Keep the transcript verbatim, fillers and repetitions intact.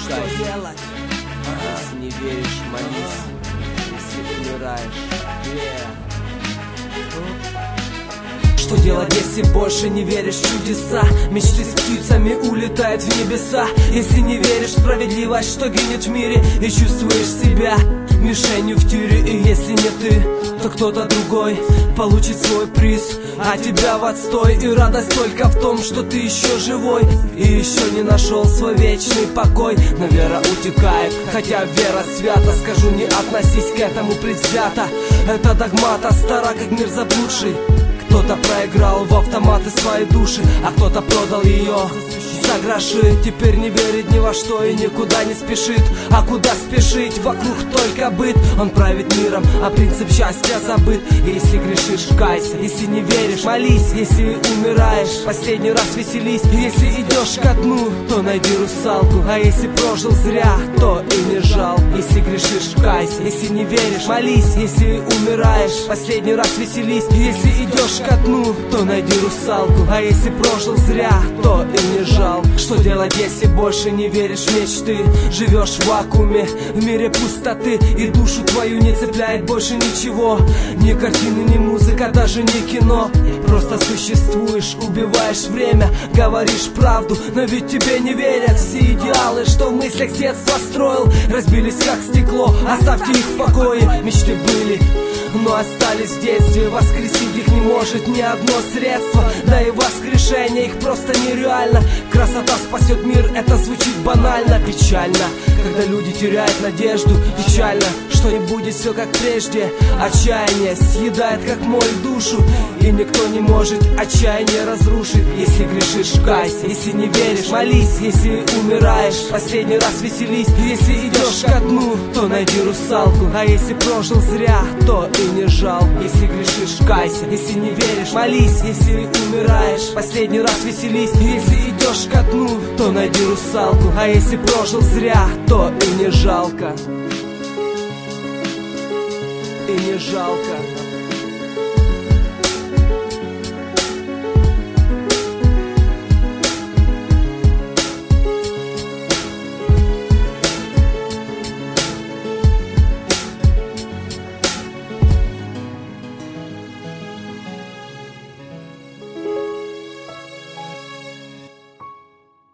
что делать? Если не веришь, молись. Если умираешь, yeah. Что делать, если больше не веришь в чудеса? Мечты с птицами улетают в небеса. Если не веришь в справедливость, что гинет в мире, и чувствуешь себя мишенью в тире. И если не ты, то кто-то другой получит свой приз, а тебя в отстой. И радость только в том, что ты еще живой и еще не нашел свой вечный покой. Но вера утекает, хотя вера свята. Скажу, не относись к этому предвзято. Это догмата стара, как мир заблудший. Кто-то проиграл в автоматы свои души, а кто-то продал ее за гроши. Теперь не верит ни во что и никуда не спешит. А куда спешить? Вокруг только быт. Он правит миром, а принцип счастья забыт. И если грешишь, кайся. Если не веришь, молись. Если умираешь, последний раз веселись. Если идешь ко дну, то найди русалку. А если прожил зря, то и не жал. Если грешишь, кайся. Если не веришь, молись. Если умираешь, последний раз веселись. Если идешь ко дну, то найди русалку. А если прожил зря, то и не жал. Что делать, если больше не веришь в мечты? Живешь в вакууме, в мире пустоты, и душу твою не цепляет больше ничего. Ни картины, ни музыка, даже не кино. Просто существуешь, убиваешь время, говоришь правду, но ведь тебе не верят. Все идеалы, что в мыслях с детства строил, разбились как стекло, оставьте их в покое. Мечты были, но остались в детстве. Воскресить их не может ни одно средство. Да и воскрешение их просто нереально. Красота спасет мир, это звучит банально. Печально, когда люди теряют надежду. Печально, что не будет все как прежде. Отчаяние съедает как моль душу, и никто не может отчаяние разрушить. Если грешишь, кайся. Если не веришь, молись. Если умираешь, последний раз веселись. Если идешь ко дну, то найди русалку. А если прожил зря, то и не жал. Если грешишь, кайся. Если не веришь, молись. Если умираешь, последний раз веселись. Если идешь ко дну, то найди русалку. А если прожил зря, то и не жалко. И не жалко.